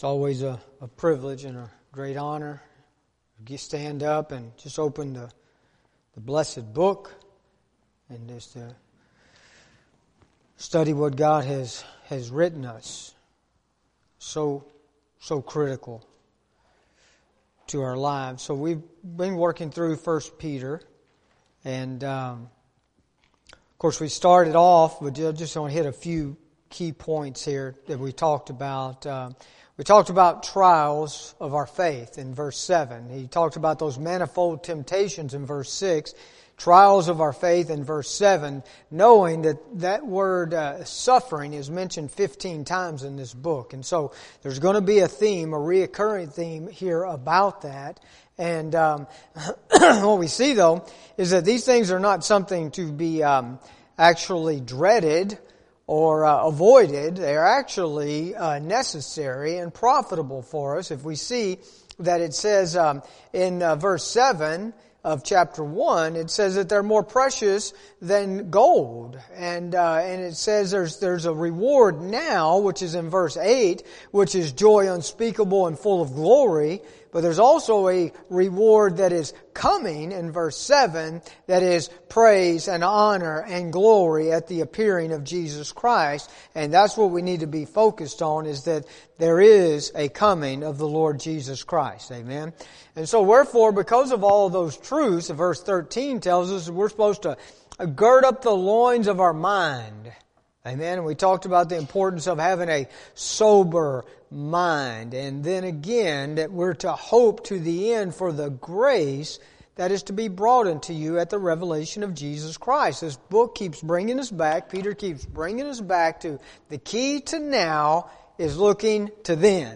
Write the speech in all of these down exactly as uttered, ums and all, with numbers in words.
It's always a, a privilege and a great honor to stand up and just open the, the blessed book and just to study what God has, has written us. So, so critical to our lives. So we've been working through First Peter, and um, of course we started off, but I just want to hit a few key points here that we talked about. Um, We talked about trials of our faith in verse seven. He talked about those manifold temptations in verse six. Trials of our faith in verse seven, knowing that that word uh, suffering is mentioned fifteen times in this book. And so there's going to be a theme, a reoccurring theme here about that. And um, what we see, though, is that these things are not something to be um, actually dreaded or uh, avoided. They are actually uh, necessary and profitable for us. If we see that it says um, in uh, verse seven of chapter one, it says that they're more precious than gold. And uh, and it says there's there's a reward now, which is in verse eight, which is joy unspeakable and full of glory. But there's also a reward that is coming in verse seven, that is praise and honor and glory at the appearing of Jesus Christ. And that's what we need to be focused on, is that there is a coming of the Lord Jesus Christ. Amen. And so wherefore, because of all of those truths, verse thirteen tells us that we're supposed to gird up the loins of our mind. Amen. And we talked about the importance of having a sober mind. And then again, that we're to hope to the end for the grace that is to be brought unto you at the revelation of Jesus Christ. This book keeps bringing us back. Peter keeps bringing us back to the key to now is looking to then.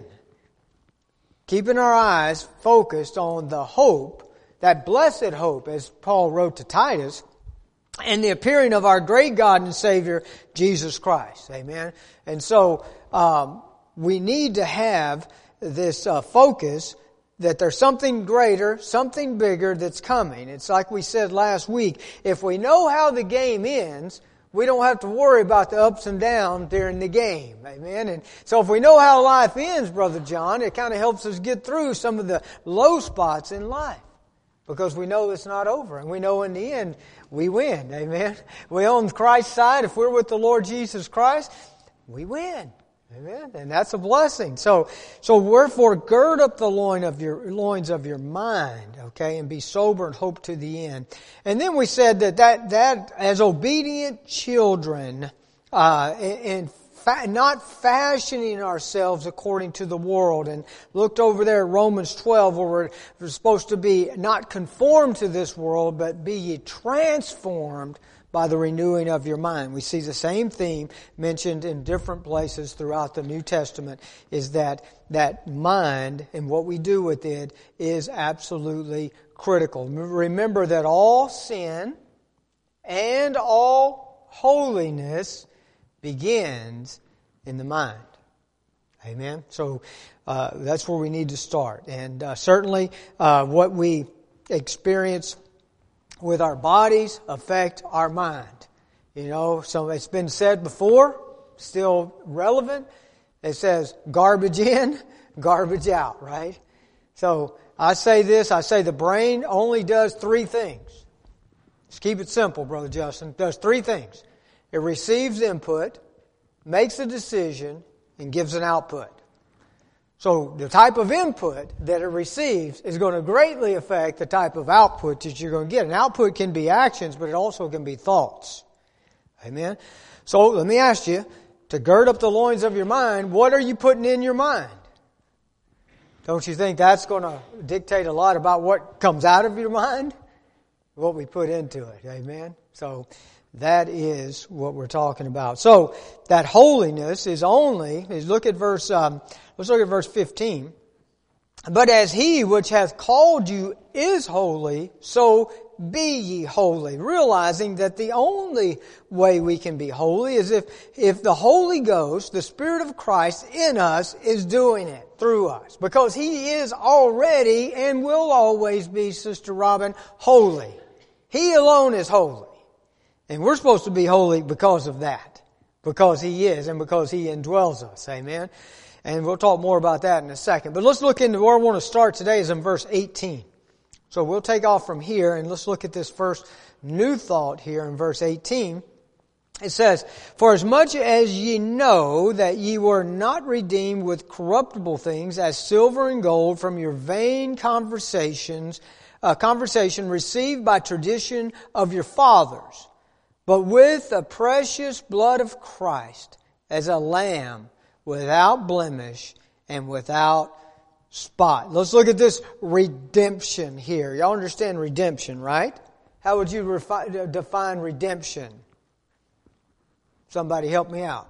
Keeping our eyes focused on the hope, that blessed hope, as Paul wrote to Titus, and the appearing of our great God and Savior, Jesus Christ. Amen. And so, um, we need to have this uh, focus that there's something greater, something bigger that's coming. It's like we said last week. If we know how the game ends, we don't have to worry about the ups and downs during the game. Amen. And so if we know how life ends, Brother John, it kind of helps us get through some of the low spots in life. Because we know it's not over. And we know in the end, we win. Amen. We on Christ's side. If we're with the Lord Jesus Christ, we win. Amen. And that's a blessing. So, so wherefore gird up the loin of your, loins of your mind, okay, and be sober and hope to the end. And then we said that that, that as obedient children, uh, and fa- not fashioning ourselves according to the world, and looked over there at Romans twelve, where we're, we're supposed to be not conformed to this world, but be ye transformed by the renewing of your mind. We see the same theme mentioned in different places throughout the New Testament, is that that mind and what we do with it is absolutely critical. Remember that all sin and all holiness begins in the mind. Amen? So uh, that's where we need to start. And uh, certainly uh, what we experience with our bodies affect our mind. You know, so it's been said before, still relevant. It says garbage in, garbage out, right? So I say this, I say the brain only does three things. Just keep it simple, Brother Justin. It does three things. It receives input, makes a decision, and gives an output. So the type of input that it receives is going to greatly affect the type of output that you're going to get. An output can be actions, but it also can be thoughts. Amen? So let me ask you, to gird up the loins of your mind, what are you putting in your mind? Don't you think that's going to dictate a lot about what comes out of your mind? What we put into it. Amen? So that is what we're talking about. So that holiness is only, is look at verse, um, let's look at verse fifteen. But as He which hath called you is holy, so be ye holy. Realizing that the only way we can be holy is if, if the Holy Ghost, the Spirit of Christ in us, is doing it through us. Because He is already and will always be, Sister Robin, holy. He alone is holy. And we're supposed to be holy because of that. Because He is and because He indwells us. Amen. And we'll talk more about that in a second. But let's look into where I want to start today is in verse eighteen. So we'll take off from here and let's look at this first new thought here in verse eighteen. It says, "For as much as ye know that ye were not redeemed with corruptible things as silver and gold from your vain conversations, uh, conversation received by tradition of your fathers, but with the precious blood of Christ as a lamb without blemish and without spot." Let's look at this redemption here. Y'all understand redemption, right? How would you refi- define redemption? Somebody help me out.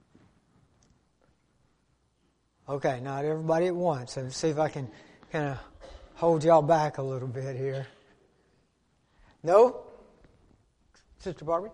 Okay, not everybody at once. Let's see if I can kind of hold y'all back a little bit here. No? Sister Barbara?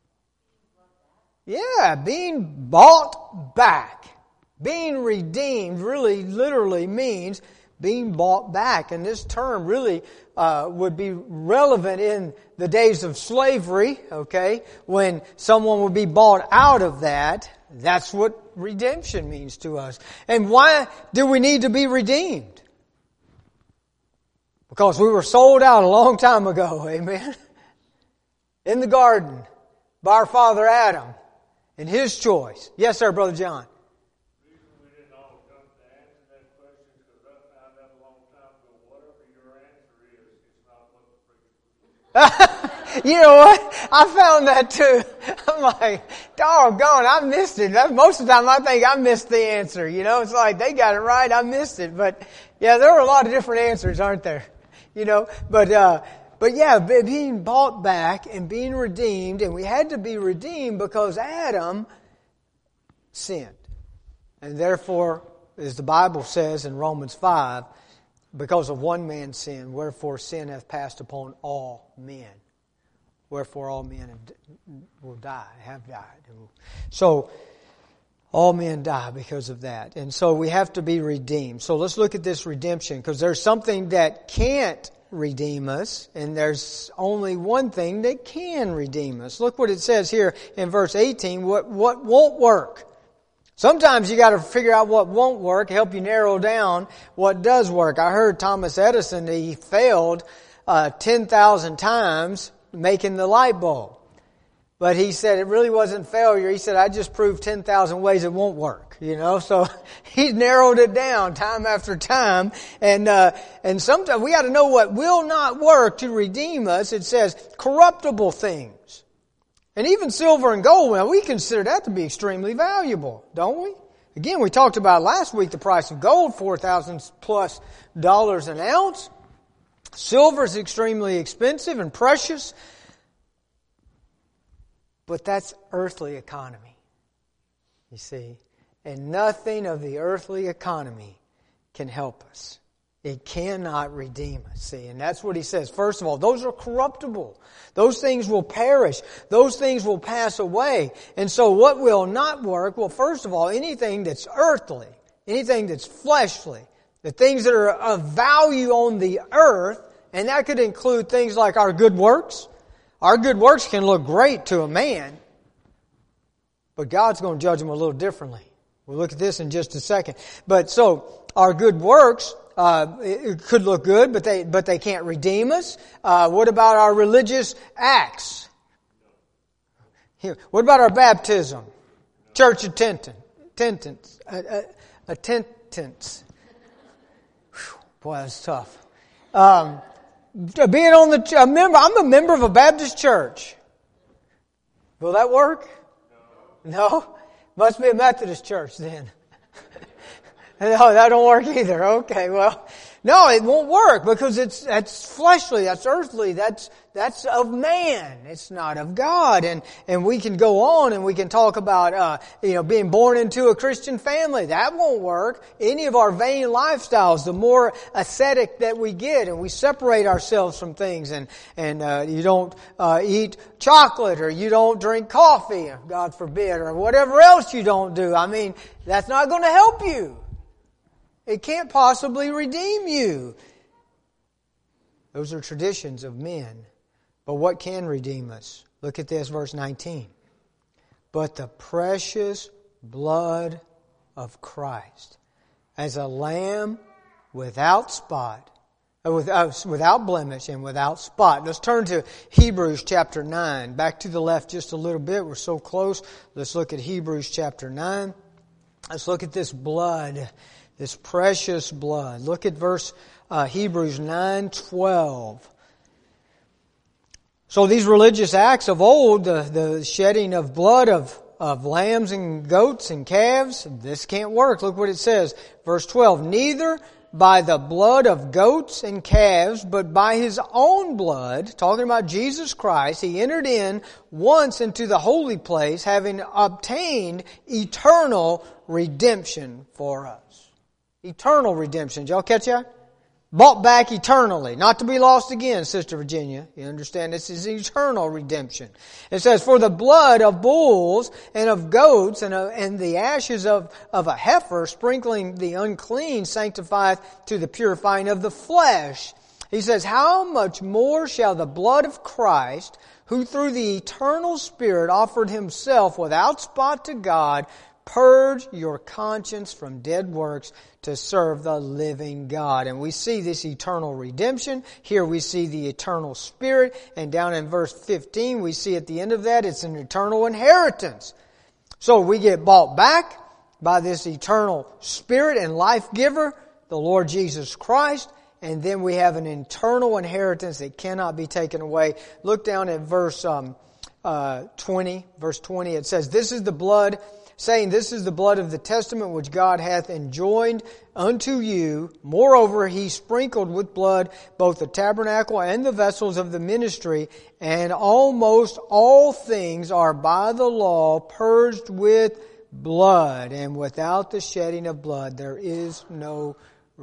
Yeah, being bought back. Being redeemed really literally means being bought back. And this term really uh, would be relevant in the days of slavery, okay? When someone would be bought out of that, that's what redemption means to us. And why do we need to be redeemed? Because we were sold out a long time ago, amen? In the garden by our father Adam and his choice. Yes, sir, Brother John. You know what? I found that too. I'm like, doggone, I missed it. That's, most of the time I think I missed the answer. You know, it's like they got it right, I missed it. But yeah, there were a lot of different answers, aren't there? You know, but, uh, but yeah, being bought back and being redeemed, and we had to be redeemed because Adam sinned. And therefore, as the Bible says in Romans five, because of one man's sin, wherefore sin hath passed upon all men. Wherefore all men will die, have died. So, all men die because of that. And so we have to be redeemed. So let's look at this redemption, because there's something that can't redeem us, and there's only one thing that can redeem us. Look what it says here in verse eighteen, what, what won't work. Sometimes you got to figure out what won't work, help you narrow down what does work. I heard Thomas Edison, he failed uh, ten thousand times making the light bulb. But he said it really wasn't failure. He said, I just proved ten thousand ways it won't work. You know, so he narrowed it down time after time. And, uh, and sometimes we got to know what will not work to redeem us. It says corruptible things. And even silver and gold, well, we consider that to be extremely valuable, don't we? Again, we talked about last week the price of gold, four thousand plus dollars an ounce. Silver is extremely expensive and precious. But that's earthly economy, you see. And nothing of the earthly economy can help us. It cannot redeem us, see. And that's what he says. First of all, those are corruptible. Those things will perish. Those things will pass away. And so what will not work? Well, first of all, anything that's earthly, anything that's fleshly, the things that are of value on the earth, and that could include things like our good works. Our good works can look great to a man, but God's going to judge them a little differently. We'll look at this in just a second. But so, our good works, uh, it could look good, but they, but they can't redeem us. Uh, what about our religious acts? Here, what about our baptism? Church attendance. Attendance. Uh, attendance. Boy, that's tough. Um, being on the, a member, I'm a member of a Baptist church. Will that work? No? No? Must be a Methodist church then. No, that don't work either. Okay, well, no, it won't work because it's, that's fleshly, that's earthly, that's, that's of man. It's not of God. And, and we can go on and we can talk about, uh, you know, being born into a Christian family. That won't work. Any of our vain lifestyles, the more ascetic that we get and we separate ourselves from things and, and, uh, you don't, uh, eat chocolate or you don't drink coffee, God forbid, or whatever else you don't do. I mean, that's not going to help you. It can't possibly redeem you. Those are traditions of men. But what can redeem us? Look at this, verse nineteen. But the precious blood of Christ. As a lamb without spot, uh, without, without blemish and without spot. Let's turn to Hebrews chapter nine. Back to the left just a little bit. We're so close. Let's look at Hebrews chapter nine. Let's look at this blood, this precious blood. Look at verse uh, Hebrews nine twelve. So these religious acts of old, the, the shedding of blood of, of lambs and goats and calves, this can't work. Look what it says. Verse twelve, neither by the blood of goats and calves, but by His own blood, talking about Jesus Christ, He entered in once into the holy place, having obtained eternal redemption for us. Eternal redemption. Did y'all catch that? Bought back eternally, not to be lost again, Sister Virginia. You understand? This is eternal redemption. It says, for the blood of bulls and of goats and, of, and the ashes of, of a heifer, sprinkling the unclean, sanctifieth to the purifying of the flesh. He says, how much more shall the blood of Christ, who through the eternal Spirit offered Himself without spot to God, purge your conscience from dead works to serve the living God. And we see this eternal redemption. Here we see the eternal Spirit. And down in verse fifteen, we see at the end of that, it's an eternal inheritance. So we get bought back by this eternal Spirit and life giver, the Lord Jesus Christ. And then we have an eternal inheritance that cannot be taken away. Look down at verse um, uh, twenty. Verse twenty, it says, this is the blood, saying, this is the blood of the testament which God hath enjoined unto you. Moreover, He sprinkled with blood both the tabernacle and the vessels of the ministry, and almost all things are by the law purged with blood, and without the shedding of blood there is no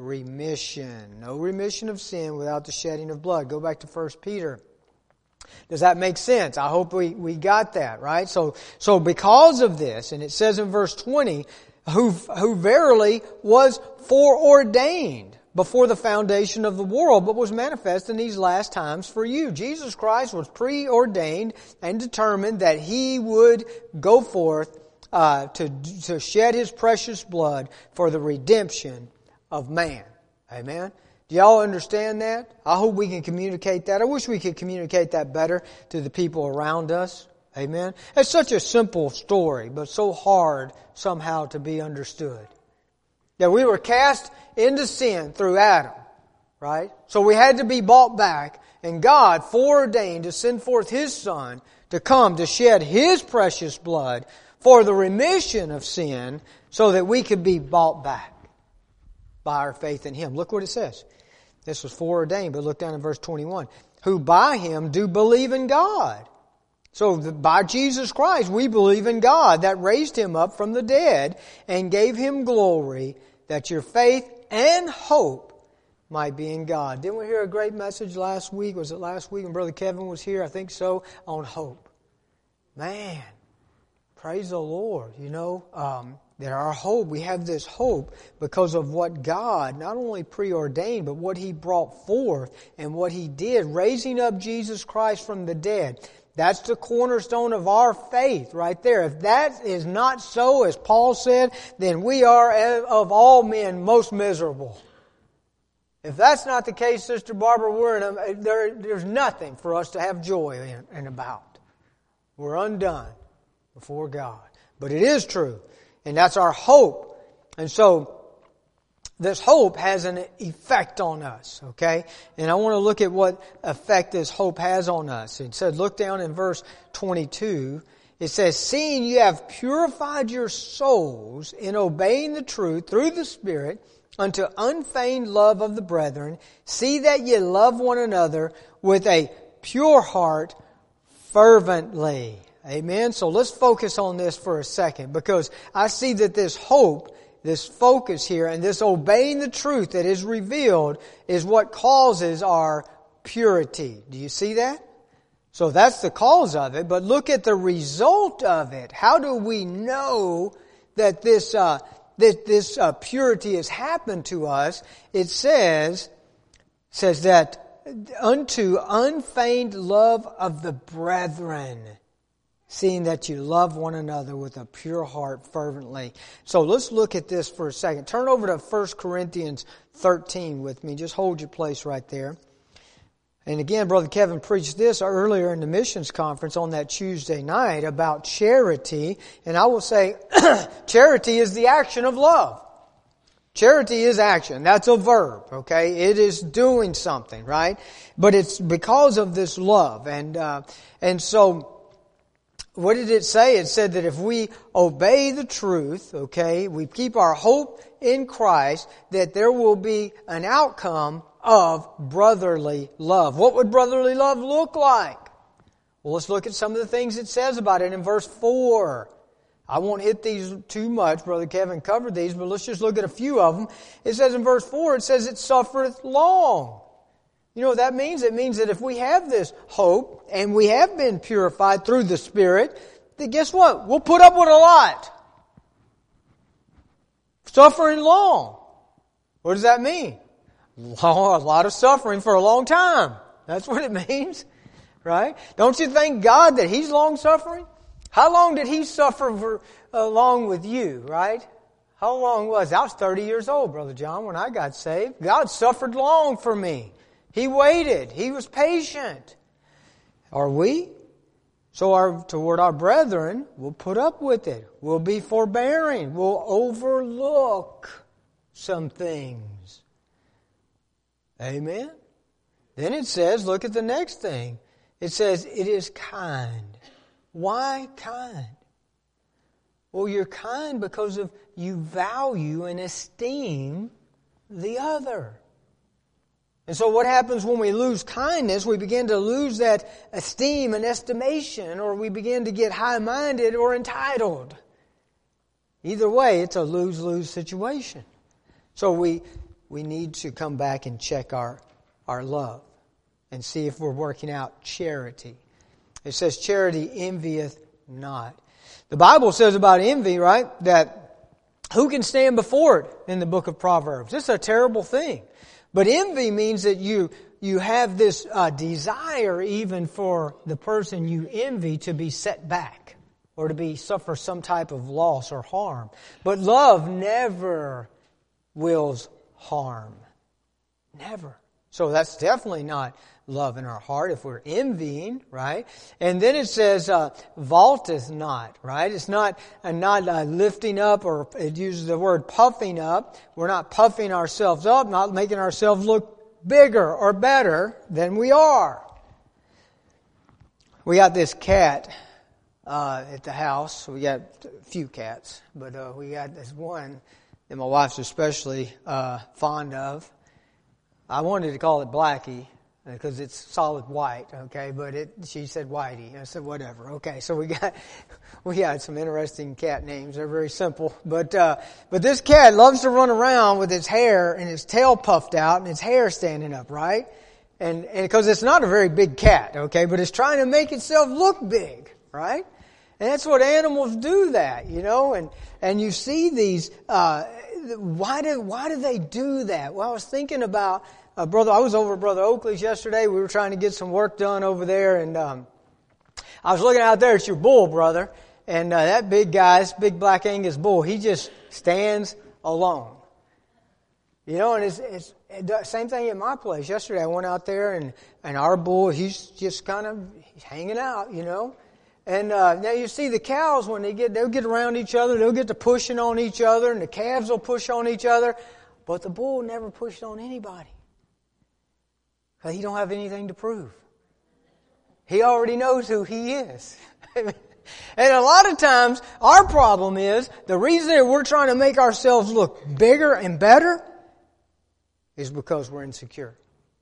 remission. No remission of sin without the shedding of blood. Go back to First Peter. Does that make sense? I hope we, we got that, right? So, so because of this, and it says in verse twenty, who, who verily was foreordained before the foundation of the world, but was manifest in these last times for you. Jesus Christ was preordained and determined that He would go forth uh, to, to shed His precious blood for the redemption of man. Amen? Do y'all understand that? I hope we can communicate that. I wish we could communicate that better to the people around us. Amen? It's such a simple story, but so hard somehow to be understood. That we were cast into sin through Adam, right? So we had to be bought back, and God foreordained to send forth His Son to come to shed His precious blood for the remission of sin so that we could be bought back by our faith in Him. Look what it says. This was foreordained, but look down in verse twenty-one. Who by Him do believe in God. So the, by Jesus Christ we believe in God that raised Him up from the dead and gave Him glory, that your faith and hope might be in God. Didn't we hear a great message last week? Was it last week when Brother Kevin was here? I think so, on hope. Man, praise the Lord. You know, um, that our hope, we have this hope because of what God not only preordained, but what He brought forth and what He did, raising up Jesus Christ from the dead. That's the cornerstone of our faith right there. If that is not so, as Paul said, then we are of all men most miserable. If that's not the case, Sister Barbara, we're in a, there, there's nothing for us to have joy in and about. We're undone before God. But it is true. And that's our hope. And so, this hope has an effect on us, okay? And I want to look at what effect this hope has on us. It said, look down in verse twenty-two. It says, seeing you have purified your souls in obeying the truth through the Spirit unto unfeigned love of the brethren, see that ye love one another with a pure heart fervently. Amen. So let's focus on this for a second, because I see that this hope, this focus here, and this obeying the truth that is revealed is what causes our purity. Do you see that? So that's the cause of it, but look at the result of it. How do we know that this uh, that this uh, purity has happened to us? It says says that unto unfeigned love of the brethren. seeing that you love one another with a pure heart fervently. So let's look at this for a second. Turn over to First Corinthians thirteen with me. Just hold your place right there. And again, Brother Kevin preached this earlier in the missions conference on that Tuesday night about charity. And I will say, charity is the action of love. Charity is action. That's a verb, okay? It is doing something, right? But it's because of this love. And, uh, and so, what did it say? It said that if we obey the truth, okay, we keep our hope in Christ, that there will be an outcome of brotherly love. What would brotherly love look like? Well, let's look at some of the things it says about it in verse four. I won't hit these too much. Brother Kevin covered these, but let's just look at a few of them. It says in verse four, it says it suffereth long. You know what that means? It means that if we have this hope and we have been purified through the Spirit, then guess what? We'll put up with a lot. Suffering long. What does that mean? A lot of suffering for a long time. That's what it means, right? Don't you thank God that He's long suffering? How long did He suffer for, along with you, right? How long was it? I was thirty years old, Brother John, when I got saved. God suffered long for me. He waited. He was patient. Are we? So our, toward our brethren, we'll put up with it. We'll be forbearing. We'll overlook some things. Amen? Then it says, look at the next thing. It says, it is kind. Why kind? Well, you're kind because of you value and esteem the other. And so what happens when we lose kindness? We begin to lose that esteem and estimation, or we begin to get high-minded or entitled. Either way, it's a lose-lose situation. So we we need to come back and check our, our love and see if we're working out charity. It says charity envieth not. The Bible says about envy, right, that who can stand before it in the book of Proverbs? It's a terrible thing. But envy means that you you have this uh, desire even for the person you envy to be set back or to be suffer some type of loss or harm. But love never wills harm. Never. So that's definitely not love in our heart if we're envying, right? And then it says, uh, vaulteth not, right? It's not, uh, not uh, lifting up, or it uses the word puffing up. We're not puffing ourselves up, not making ourselves look bigger or better than we are. We got this cat uh, at the house. We got a few cats, but uh, we got this one that my wife's especially uh, fond of. I wanted to call it Blackie because it's solid white, okay? But it, she said Whitey. I said whatever. Okay, so we got we got some interesting cat names. They're very simple, but uh, but this cat loves to run around with its hair and its tail puffed out and its hair standing up, right? And and because it's not a very big cat, okay, but it's trying to make itself look big, right? And that's what animals do. That you know, and and you see these. Uh, why do why do they do that? Well, I was thinking about. Uh, brother, I was over at Brother Oakley's yesterday. We were trying to get some work done over there, and um, I was looking out there at your bull, brother, and uh, that big guy, this big black Angus bull, he just stands alone. You know, and it's, it's it, same thing at my place. Yesterday, I went out there, and, and our bull, he's just kind of he's hanging out, you know. And uh, now you see the cows when they get they'll get around each other, they'll get to pushing on each other, and the calves will push on each other, but the bull never pushed on anybody. Because he don't have anything to prove. He already knows who he is. And a lot of times, our problem is, the reason that we're trying to make ourselves look bigger and better is because we're insecure.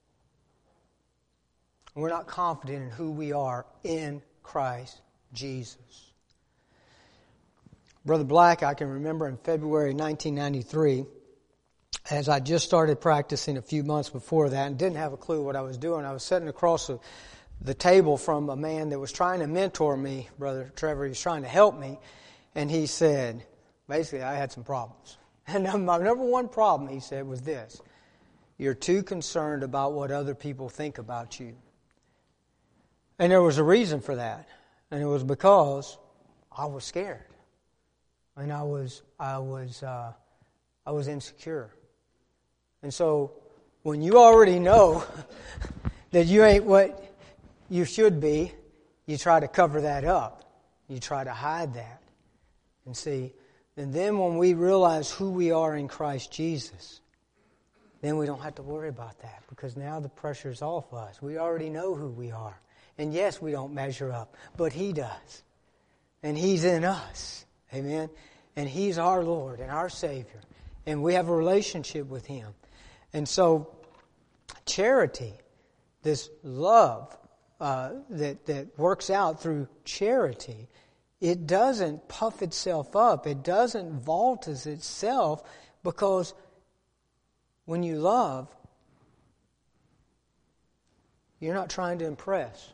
We're not confident in who we are in Christ Jesus. Brother Black, I can remember in February nineteen ninety-three, as I just started practicing a few months before that and didn't have a clue what I was doing. I was sitting across the, the table from a man that was trying to mentor me, Brother Trevor. He was trying to help me. And he said, basically, I had some problems. And my number one problem, he said, was this. You're too concerned about what other people think about you. And there was a reason for that. And it was because I was scared. And I was, I was, uh, I was insecure. And so, when you already know that you ain't what you should be, you try to cover that up. You try to hide that. And see, and then when we realize who we are in Christ Jesus, then we don't have to worry about that, because now the pressure's off us. We already know who we are. And yes, we don't measure up, but He does. And He's in us. Amen? And He's our Lord and our Savior. And we have a relationship with Him. And so, charity, this love uh, that, that works out through charity, it doesn't puff itself up. It doesn't vault as itself, because when you love, you're not trying to impress.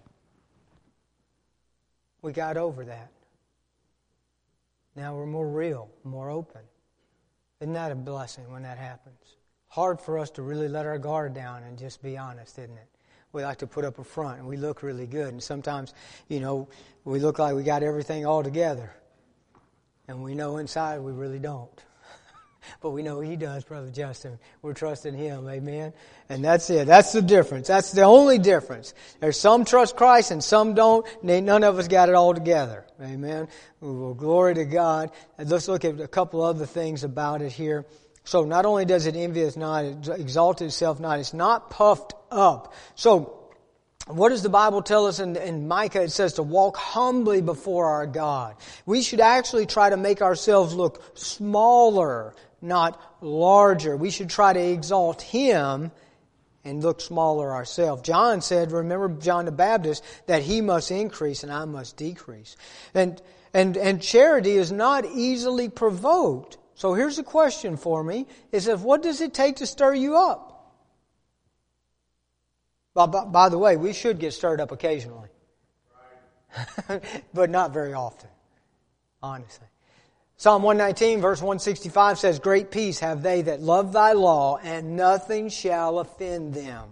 We got over that. Now we're more real, more open. Isn't that a blessing when that happens? Hard for us to really let our guard down and just be honest, isn't it? We like to put up a front and we look really good. And sometimes, you know, we look like we got everything all together. And we know inside we really don't. But we know He does, Brother Justin. We're trusting Him, amen? And that's it. That's the difference. That's the only difference. There's some trust Christ and some don't. None of us got it all together, amen? Well, glory to God. And let's look at a couple other things about it here. So not only does it envy us not, it exalts itself not, it's not puffed up. So what does the Bible tell us in, in Micah? It says to walk humbly before our God. We should actually try to make ourselves look smaller, not larger. We should try to exalt Him and look smaller ourselves. John said, remember John the Baptist, that he must increase and I must decrease. And, and, and charity is not easily provoked. So here's a question for me. Is that what does it take to stir you up? By, by, by the way, we should get stirred up occasionally. But not very often. Honestly. Psalm one nineteen verse one sixty-five says, great peace have they that love Thy law, and nothing shall offend them.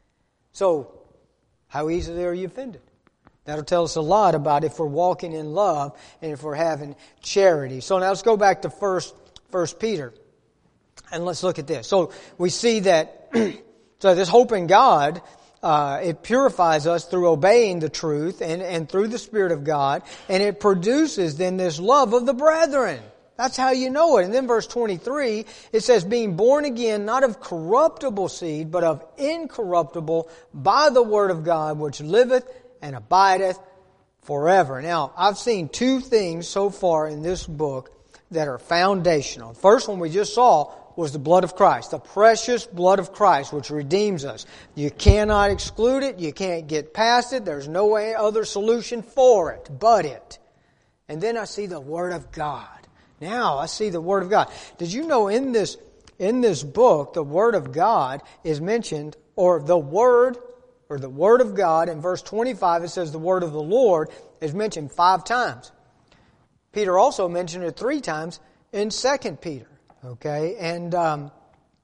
So, how easily are you offended? That'll tell us a lot about if we're walking in love and if we're having charity. So now let's go back to first First Peter. And let's look at this. So we see that so this hope in God, uh, it purifies us through obeying the truth and, and through the Spirit of God. And it produces then this love of the brethren. That's how you know it. And then verse twenty-three, it says, being born again, not of corruptible seed, but of incorruptible, by the word of God, which liveth and abideth forever. Now, I've seen two things so far in this book that are foundational. The first one we just saw was the blood of Christ, the precious blood of Christ, which redeems us. You cannot exclude it. You can't get past it. There's no way other solution for it but it. And then I see the Word of God. Now I see the Word of God. Did you know in this in this book, the Word of God is mentioned, or the Word, or the Word of God, in verse twenty-five it says the Word of the Lord is mentioned five times. Peter also mentioned it three times in Second Peter. Okay, and um,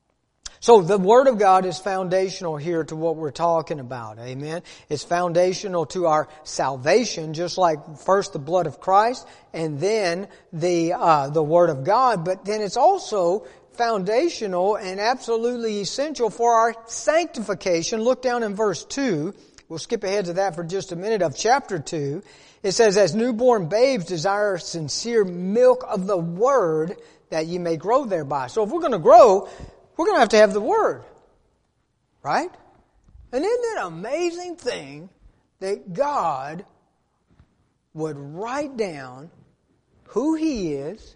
so the Word of God is foundational here to what we're talking about. Amen. It's foundational to our salvation, just like first the blood of Christ, and then the uh, the Word of God. But then it's also foundational and absolutely essential for our sanctification. Look down in verse two. We'll skip ahead to that for just a minute of chapter two. It says, as newborn babes desire sincere milk of the Word, that ye may grow thereby. So if we're going to grow, we're going to have to have the Word. Right? And isn't it an amazing thing that God would write down who He is,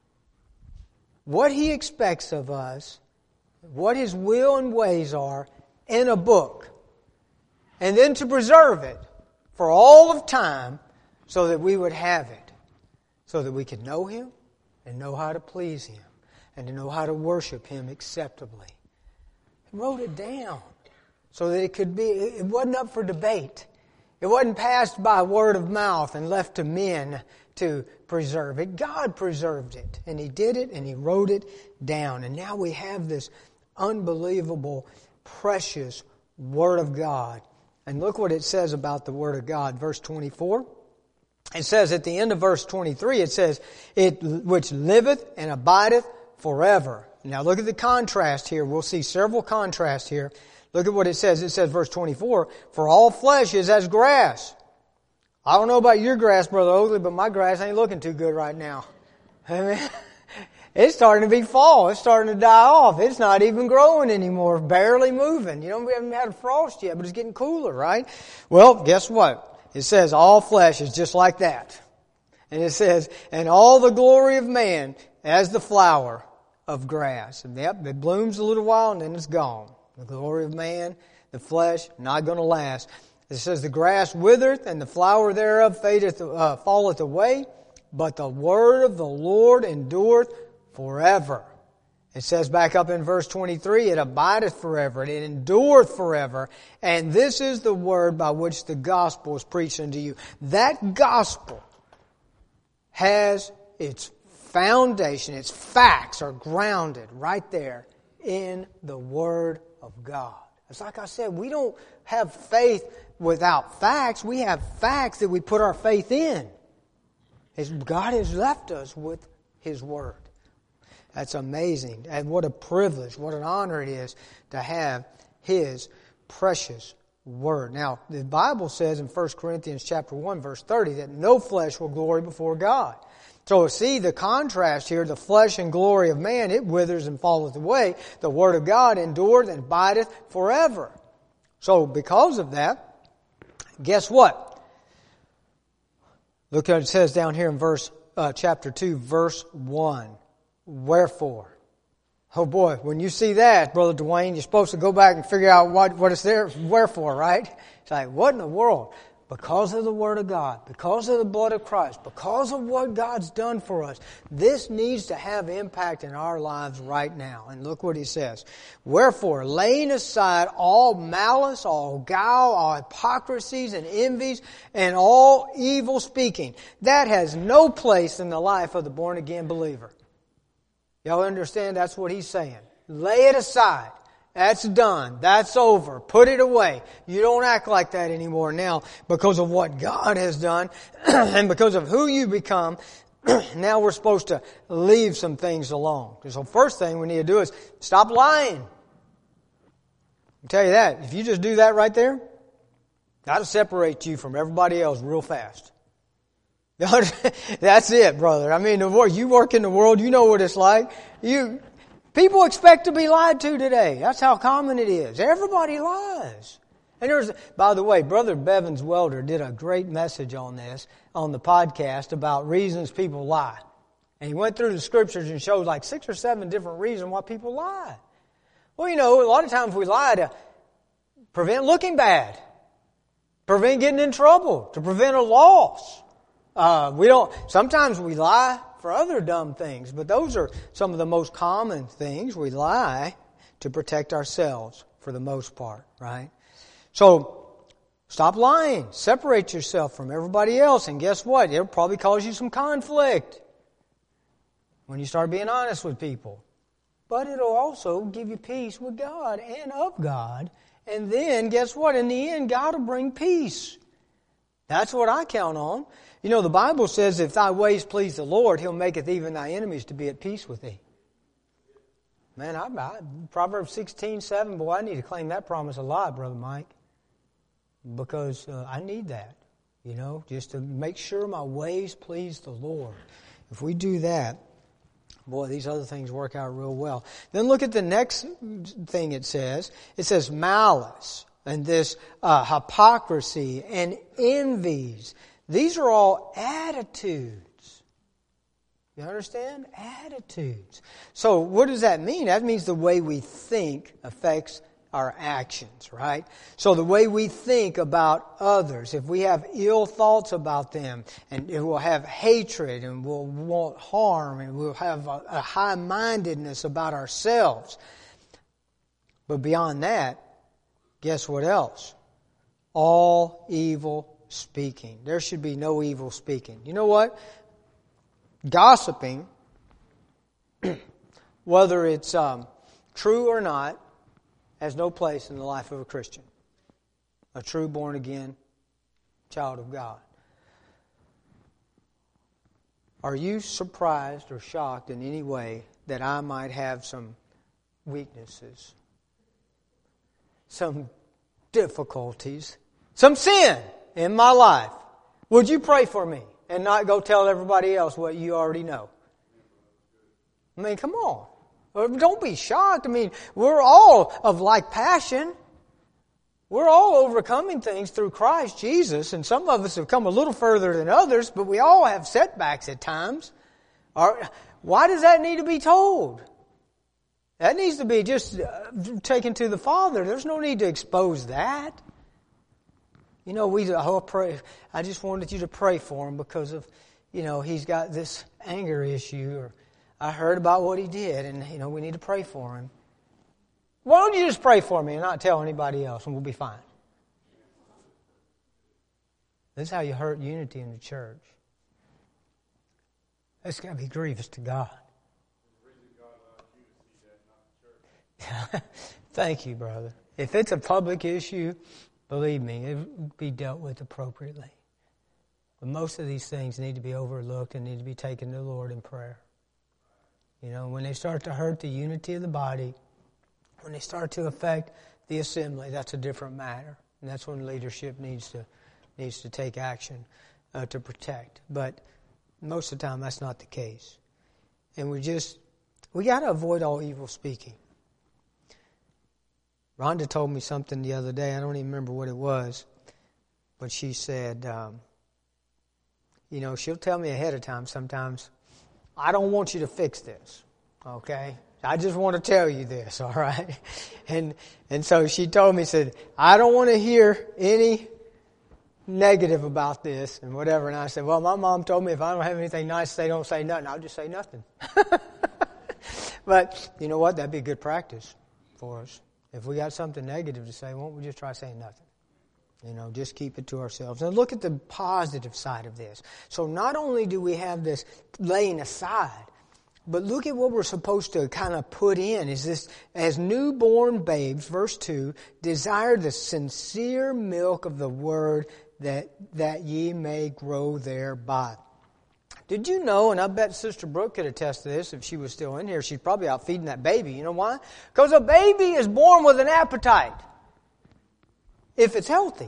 what He expects of us, what His will and ways are in a book, and then to preserve it for all of time so that we would have it, so that we could know Him and know how to please Him and to know how to worship Him acceptably. He wrote it down so that it could be, it wasn't up for debate. It wasn't passed by word of mouth and left to men to preserve it. God preserved it, and He did it, and He wrote it down. And now we have this unbelievable, precious Word of God. And look what it says about the Word of God. Verse twenty-four. It says at the end of verse twenty-three, it says, "It which liveth and abideth forever." Now look at the contrast here. We'll see several contrasts here. Look at what it says. It says, verse twenty-four, "For all flesh is as grass." I don't know about your grass, Brother Oakley, but my grass ain't looking too good right now. I mean, it's starting to be fall. It's starting to die off. It's not even growing anymore. Barely moving. You know, we haven't had a frost yet, but it's getting cooler, right? Well, guess what? It says all flesh is just like that. And it says, "And all the glory of man as the flower of grass." And yep, it blooms a little while and then it's gone. The glory of man, the flesh, not going to last. It says, "The grass withereth, and the flower thereof fadeth, uh, falleth away, but the word of the Lord endureth forever." It says back up in verse twenty-three, "It abideth forever, and it endureth forever. And this is the word by which the gospel is preached unto you." That gospel has its foundation, its facts are grounded right there in the Word of God. It's like I said, we don't have faith without facts. We have facts that we put our faith in. God has left us with His Word. That's amazing. And what a privilege, what an honor it is to have His precious Word. Now, the Bible says in First Corinthians chapter one, verse thirty, that no flesh will glory before God. So see the contrast here, the flesh and glory of man, it withers and falleth away. The Word of God endureth and abideth forever. So because of that, guess what? Look what it says down here in verse uh, chapter two, verse one. "Wherefore." Oh boy, when you see that, Brother Dwayne, you're supposed to go back and figure out what, what it's there, wherefore, right? It's like, what in the world? Because of the Word of God, because of the blood of Christ, because of what God's done for us, this needs to have impact in our lives right now. And look what he says. "Wherefore, laying aside all malice, all guile, all hypocrisies and envies, and all evil speaking," that has no place in the life of the born-again believer. Y'all understand? That's what he's saying. Lay it aside. That's done. That's over. Put it away. You don't act like that anymore now because of what God has done and because of who you become. Now we're supposed to leave some things alone. So first thing we need to do is stop lying. I'll tell you that. If you just do that right there, that'll separate you from everybody else real fast. That's it, brother. I mean, you work in the world, you know what it's like. You... People expect to be lied to today. That's how common it is. Everybody lies. And there's, by the way, Brother Bevins Welder did a great message on this on the podcast about reasons people lie. And he went through the scriptures and showed like six or seven different reasons why people lie. Well, you know, a lot of times we lie to prevent looking bad, prevent getting in trouble, to prevent a loss. Uh, we don't, sometimes we lie for other dumb things, but those are some of the most common things. We lie to protect ourselves for the most part, right? So, stop lying. Separate yourself from everybody else, and guess what? It'll probably cause you some conflict when you start being honest with people. But it'll also give you peace with God and of God. And then, guess what? In the end, God will bring peace. That's what I count on. You know, the Bible says, if thy ways please the Lord, He'll maketh even thy enemies to be at peace with thee. Man, I, I, Proverbs sixteen seven, boy, I need to claim that promise a lot, Brother Mike. Because uh, I need that, you know, just to make sure my ways please the Lord. If we do that, boy, these other things work out real well. Then look at the next thing it says. It says malice and this uh, hypocrisy and envies. These are all attitudes. You understand? Attitudes. So what does that mean? That means the way we think affects our actions, right? So the way we think about others, if we have ill thoughts about them, and we'll have hatred, and we'll want harm, and we'll have a, a high-mindedness about ourselves. But beyond that, guess what else? All evil speaking. There should be no evil speaking. You know what? Gossiping, whether it's um, true or not, has no place in the life of a Christian, a true born-again child of God. Are you surprised or shocked in any way that I might have some weaknesses, some difficulties, some sin in my life? Would you pray for me and not go tell everybody else what you already know? I mean, come on. Don't be shocked. I mean, we're all of like passion. We're all overcoming things through Christ Jesus, and some of us have come a little further than others, but we all have setbacks at times. Why does that need to be told? That needs to be just taken to the Father. There's no need to expose that. You know, we oh, pray. I just wanted you to pray for him because of, you know, he's got this anger issue, or I heard about what he did, and, you know, we need to pray for him. Why don't you just pray for me and not tell anybody else, and we'll be fine? This is how you hurt unity in the church. It's got to be grievous to God. Thank you, brother. If it's a public issue, believe me, it will be dealt with appropriately. But most of these things need to be overlooked and need to be taken to the Lord in prayer. You know, when they start to hurt the unity of the body, when they start to affect the assembly, that's a different matter. And that's when leadership needs to needs to take action uh, to protect. But most of the time, that's not the case. And we just, we got to avoid all evil speaking. Rhonda told me something the other day. I don't even remember what it was. But she said, um, you know, she'll tell me ahead of time sometimes, I don't want you to fix this, okay? I just want to tell you this, all right? And and so she told me, said, I don't want to hear any negative about this and whatever. And I said, well, my mom told me if I don't have anything nice to say, don't say nothing. I'll just say nothing. But you know what? That'd be good practice for us. If we got something negative to say, won't we just try saying nothing? You know, just keep it to ourselves. Now look at the positive side of this. So not only do we have this laying aside, but look at what we're supposed to kind of put in. Is this, as newborn babes, verse two, desire the sincere milk of the word that, that ye may grow thereby. Did you know, and I bet Sister Brooke could attest to this if she was still in here, she's probably out feeding that baby. You know why? Because a baby is born with an appetite. If it's healthy.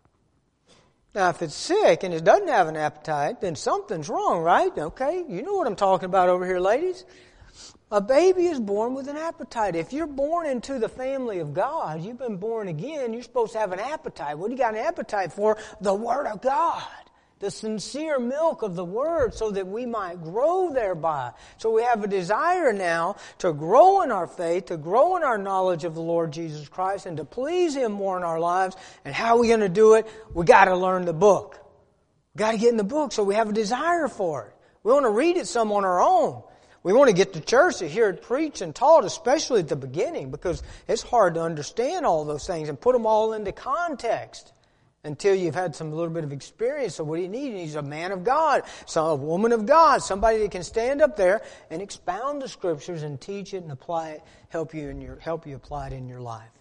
Now, if it's sick and it doesn't have an appetite, then something's wrong, right? Okay, you know what I'm talking about over here, ladies. A baby is born with an appetite. If you're born into the family of God, you've been born again, you're supposed to have an appetite. What do you got an appetite for? The Word of God. The sincere milk of the Word, so that we might grow thereby. So we have a desire now to grow in our faith, to grow in our knowledge of the Lord Jesus Christ, and to please Him more in our lives. And how are we going to do it? We got to learn the book. We got to get in the book, so we have a desire for it. We want to read it some on our own. We want to get to church to hear it preached and taught, especially at the beginning, because it's hard to understand all those things and put them all into context. Until you've had some little bit of experience. So what do you need? He's a man of God, so a woman of God, somebody that can stand up there and expound the Scriptures and teach it and apply it, help you in your help you apply it in your life.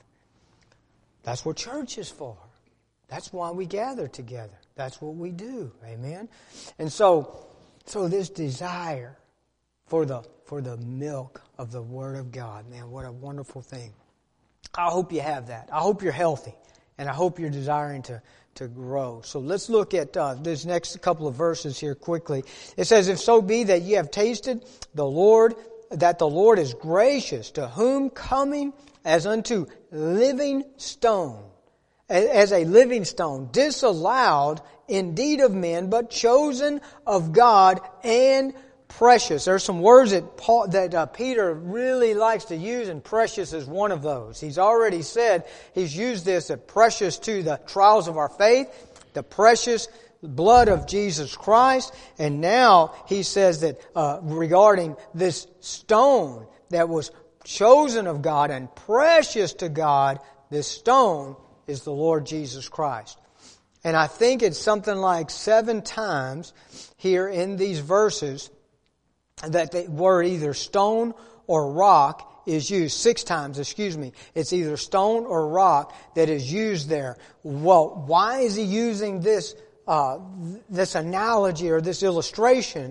That's what church is for. That's why we gather together. That's what we do. Amen. And so, so this desire for the for the milk of the Word of God, man, what a wonderful thing. I hope you have that. I hope you're healthy. And I hope you're desiring to, to grow. So let's look at uh, this next couple of verses here quickly. It says, if so be that ye have tasted the Lord, that the Lord is gracious, to whom coming as unto living stone, as a living stone, disallowed indeed of men, but chosen of God and precious. There's some words that Paul, that uh, Peter really likes to use, and precious is one of those. He's already said he's used this as precious to the trials of our faith, the precious blood of Jesus Christ, and now he says that uh, regarding this stone that was chosen of God and precious to God, this stone is the Lord Jesus Christ. And I think it's something like seven times here in these verses that the word either stone or rock is used. Six times, excuse me. It's either stone or rock that is used there. Well, why is he using this uh, this analogy or this illustration?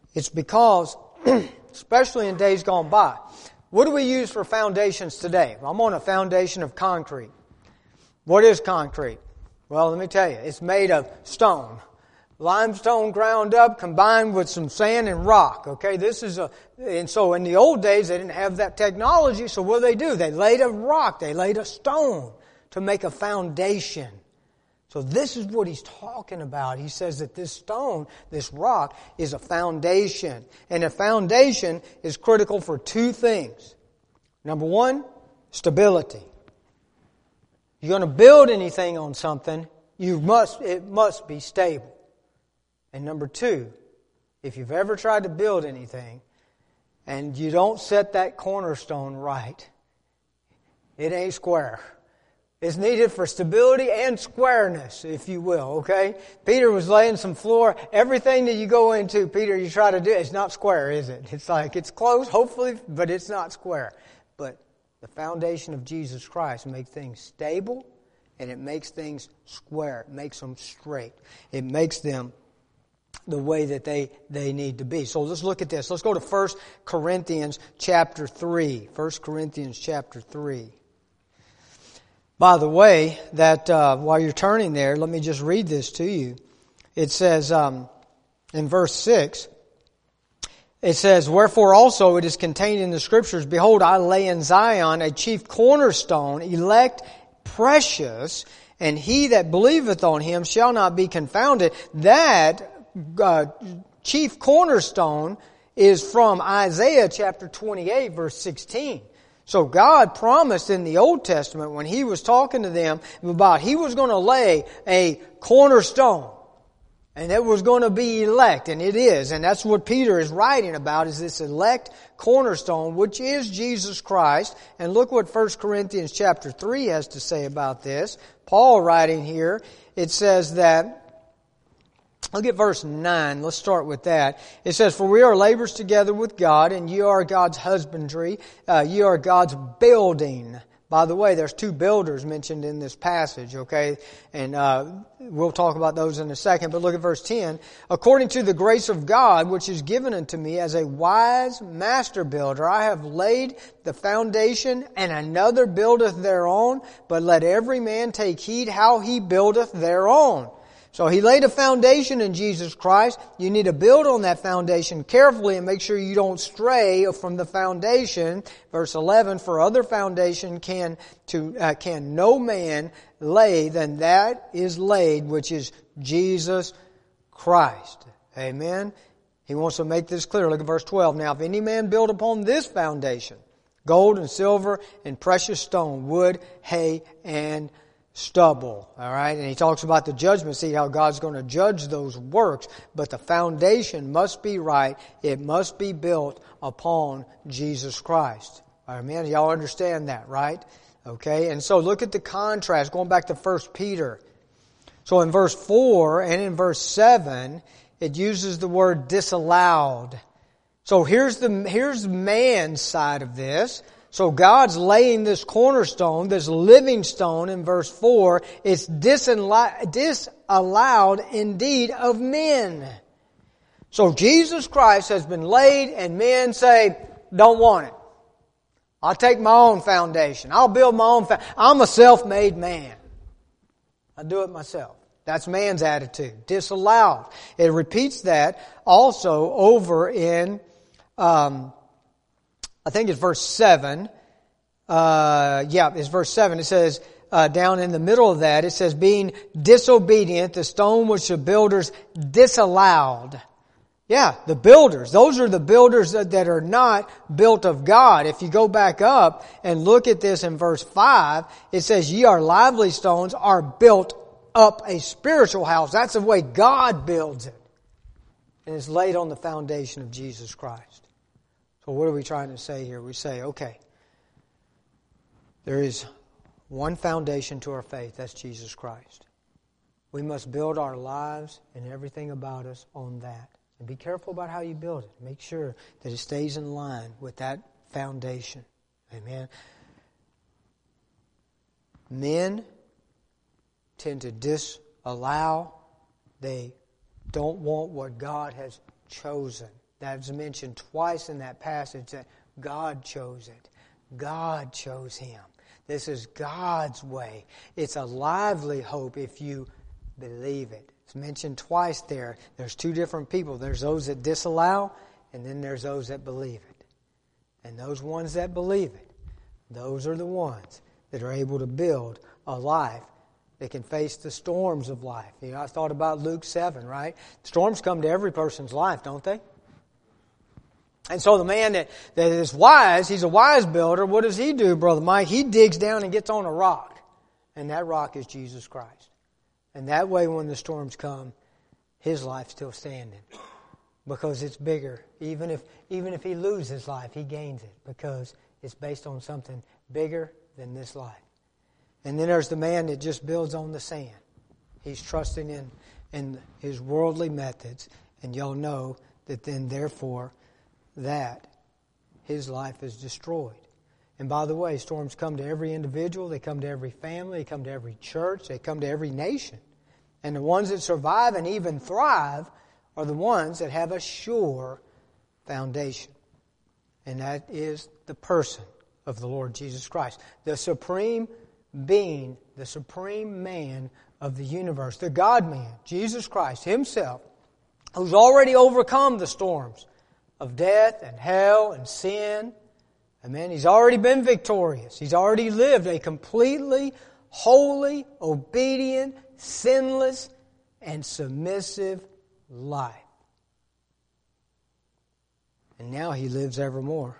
It's because, especially in days gone by, what do we use for foundations today? I'm on a foundation of concrete. What is concrete? Well, let me tell you, it's made of stone. Limestone ground up combined with some sand and rock. Okay, this is a, and so in the old days they didn't have that technology, so what do they do? They laid a rock, they laid a stone to make a foundation. So this is what he's talking about. He says that this stone, this rock, is a foundation. And a foundation is critical for two things. Number one, stability. You're going to build anything on something, you must, it must be stable. And number two, if you've ever tried to build anything and you don't set that cornerstone right, it ain't square. It's needed for stability and squareness, if you will, okay? Peter was laying some floor. Everything that you go into, Peter, you try to do, it's not square, is it? It's like, it's close, hopefully, but it's not square. But the foundation of Jesus Christ makes things stable and it makes things square. It makes them straight. It makes them the way that they, they need to be. So let's look at this. Let's go to First Corinthians chapter three. First Corinthians chapter three. By the way, that uh, while you're turning there, let me just read this to you. It says um, in verse six, it says, "Wherefore also it is contained in the Scriptures, Behold, I lay in Zion a chief cornerstone, elect, precious, and he that believeth on him shall not be confounded." That uh, chief cornerstone is from Isaiah chapter twenty-eight, verse sixteen. So God promised in the Old Testament when He was talking to them about He was going to lay a cornerstone. And it was going to be elect, and it is. And that's what Peter is writing about, is this elect cornerstone, which is Jesus Christ. And look what First Corinthians chapter three has to say about this. Paul writing here, it says that, look at verse nine. Let's start with that. It says, "For we are laborers together with God, and ye are God's husbandry. Uh, ye are God's building." By the way, there's two builders mentioned in this passage, okay? And uh, we'll talk about those in a second. But look at verse ten. "According to the grace of God, which is given unto me as a wise master builder, I have laid the foundation, and another buildeth thereon. But let every man take heed how he buildeth thereon." So He laid a foundation in Jesus Christ. You need to build on that foundation carefully and make sure you don't stray from the foundation. Verse eleven, "For other foundation can to uh, can no man lay than that is laid, which is Jesus Christ." Amen. He wants to make this clear. Look at verse twelve. "Now if any man build upon this foundation, gold and silver and precious stone, wood, hay, and stubble." All right, and he talks about the judgment seat, how God's going to judge those works, but the foundation must be right. It must be built upon Jesus Christ. Amen. Y'all understand that, right? Okay, and so look at the contrast, going back to First Peter. So in verse four and in verse seven, it uses the word disallowed. So here's the here's man's side of this. So God's laying this cornerstone, this living stone in verse four. It's disallowed indeed of men. So Jesus Christ has been laid and men say, don't want it. I'll take my own foundation. I'll build my own foundation. I'm a self-made man. I do it myself. That's man's attitude. Disallowed. It repeats that also over in um I think it's verse seven. Uh, yeah, it's verse seven. It says, uh, down in the middle of that, it says, "Being disobedient, the stone which the builders disallowed." Yeah, the builders. Those are the builders that, that are not built of God. If you go back up and look at this in verse five, it says, "Ye are lively stones, are built up a spiritual house." That's the way God builds it. And it's laid on the foundation of Jesus Christ. So what are we trying to say here? We say, okay, there is one foundation to our faith. That's Jesus Christ. We must build our lives and everything about us on that. And be careful about how you build it. Make sure that it stays in line with that foundation. Amen. Men tend to disallow. They don't want what God has chosen. That's mentioned twice in that passage that God chose it. God chose him. This is God's way. It's a lively hope if you believe it. It's mentioned twice there. There's two different people. There's those that disallow, and then there's those that believe it. And those ones that believe it, those are the ones that are able to build a life that can face the storms of life. You know, I thought about Luke seven, right? Storms come to every person's life, don't they? And so the man that, that is wise, he's a wise builder. What does he do, Brother Mike? He digs down and gets on a rock. And that rock is Jesus Christ. And that way when the storms come, his life's still standing. Because it's bigger. Even if even if he loses his life, he gains it. Because it's based on something bigger than this life. And then there's the man that just builds on the sand. He's trusting in, in his worldly methods. And y'all know that then therefore that his life is destroyed. And by the way, storms come to every individual. They come to every family. They come to every church. They come to every nation. And the ones that survive and even thrive are the ones that have a sure foundation. And that is the person of the Lord Jesus Christ. The supreme being, the supreme man of the universe. The God-man, Jesus Christ himself, who's already overcome the storms of death and hell and sin. Amen. He's already been victorious. He's already lived a completely holy, obedient, sinless, and submissive life. And now he lives evermore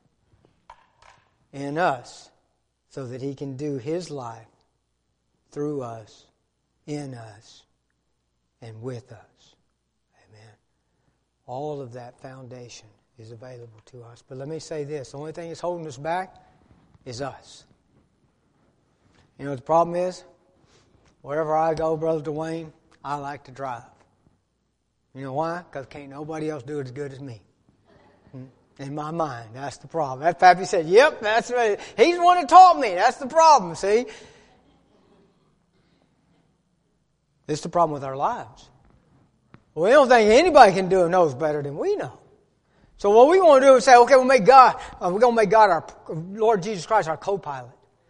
in us so that he can do his life through us, in us, and with us. Amen. All of that foundation is available to us. But let me say this. The only thing that's holding us back is us. You know what the problem is? Wherever I go, Brother Dwayne, I like to drive. You know why? Because can't nobody else do it as good as me. In my mind, that's the problem. That Pappy said, yep, that's right. He's the one that taught me. That's the problem, see? It's the problem with our lives. We don't think anybody can do it knows better than we know. So what we want to do is say, okay, we'll make God, uh, we're going to make God our Lord Jesus Christ our co-pilot.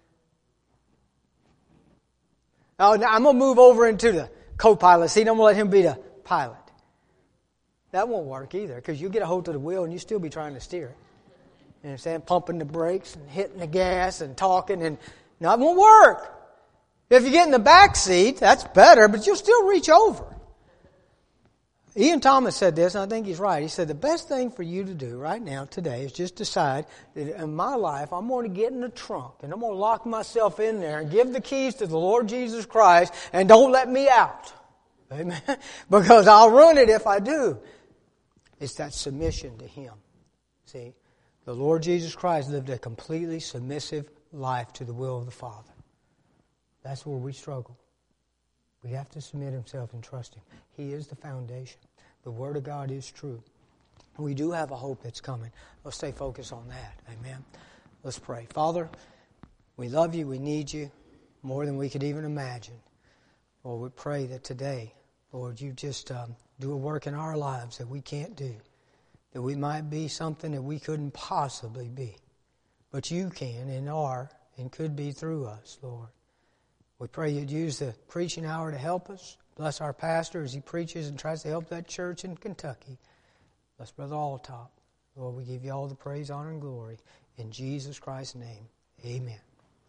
Now, now I'm going to move over into the co-pilot seat. I'm going to let him be the pilot. That won't work either, because you get a hold of the wheel and you still be trying to steer it. You understand? Pumping the brakes and hitting the gas and talking, and no, it won't work. If you get in the back seat, that's better, but you'll still reach over. Ian Thomas said this, and I think he's right. He said, the best thing for you to do right now, today, is just decide that in my life, I'm going to get in the trunk, and I'm going to lock myself in there and give the keys to the Lord Jesus Christ, and don't let me out. Amen? Because I'll ruin it if I do. It's that submission to Him. See, the Lord Jesus Christ lived a completely submissive life to the will of the Father. That's where we struggle. We have to submit Himself and trust Him. He is the foundation. The Word of God is true. We do have a hope that's coming. Let's stay focused on that. Amen. Let's pray. Father, we love You. We need You more than we could even imagine. Lord, we pray that today, Lord, You just um, do a work in our lives that we can't do. That we might be something that we couldn't possibly be. But You can and are and could be through us, Lord. We pray You'd use the preaching hour to help us. Bless our pastor as he preaches and tries to help that church in Kentucky. Bless Brother Alltop. Lord, we give You all the praise, honor, and glory. In Jesus Christ's name, amen.